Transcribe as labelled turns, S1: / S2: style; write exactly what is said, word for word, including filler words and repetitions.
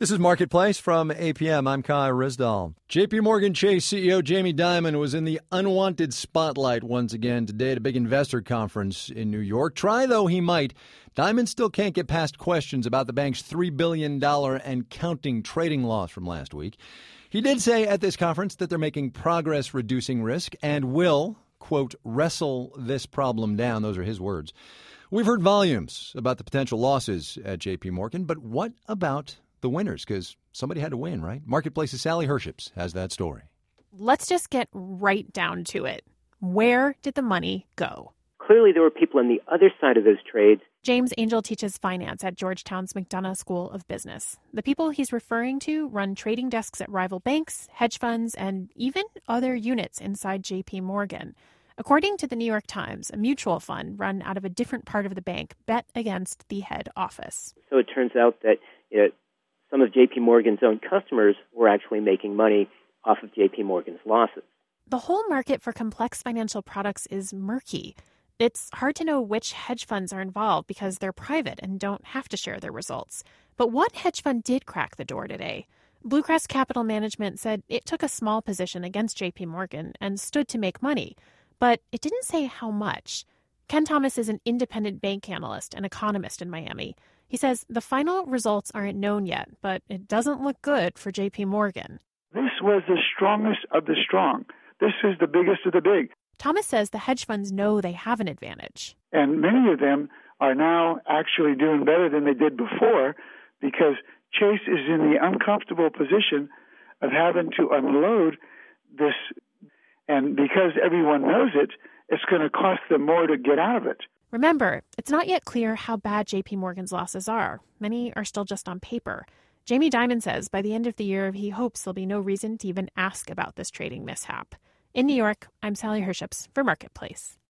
S1: This is Marketplace from A P M. I'm Kai Rizdal. J P Morgan Chase C E O Jamie Dimon was in the unwanted spotlight once again today at a big investor conference in New York. Try though he might, Dimon still can't get past questions about the bank's three billion dollars and counting trading loss from last week. He did say at this conference that they're making progress reducing risk and will, quote, wrestle this problem down. Those are his words. We've heard volumes about the potential losses at J P Morgan, but what about the winners? Because somebody had to win, right? Marketplace's Sally Herships has that story.
S2: Let's just get right down to it. Where did the money go?
S3: Clearly, there were people on the other side of those trades.
S2: James Angel teaches finance at Georgetown's McDonough School of Business. The people he's referring to run trading desks at rival banks, hedge funds, and even other units inside J P Morgan. According to the New York Times, a mutual fund run out of a different part of the bank bet against the head office.
S3: So it turns out that you know, some of J P Morgan's own customers were actually making money off of J P Morgan's losses.
S2: The whole market for complex financial products is murky. It's hard to know which hedge funds are involved because they're private and don't have to share their results. But one hedge fund did crack the door today. Bluecrest Capital Management said it took a small position against J P Morgan and stood to make money, but it didn't say how much. Ken Thomas is an independent bank analyst and economist in Miami. He says the final results aren't known yet, but it doesn't look good for J P Morgan.
S4: This was the strongest of the strong. This is the biggest of the big.
S2: Thomas says the hedge funds know they have an advantage.
S4: And many of them are now actually doing better than they did before because Chase is in the uncomfortable position of having to unload this. And because everyone knows it, it's going to cost them more to get out of it.
S2: Remember, it's not yet clear how bad J P Morgan's losses are. Many are still just on paper. Jamie Dimon says by the end of the year, he hopes there'll be no reason to even ask about this trading mishap. In New York, I'm Sally Herships for Marketplace.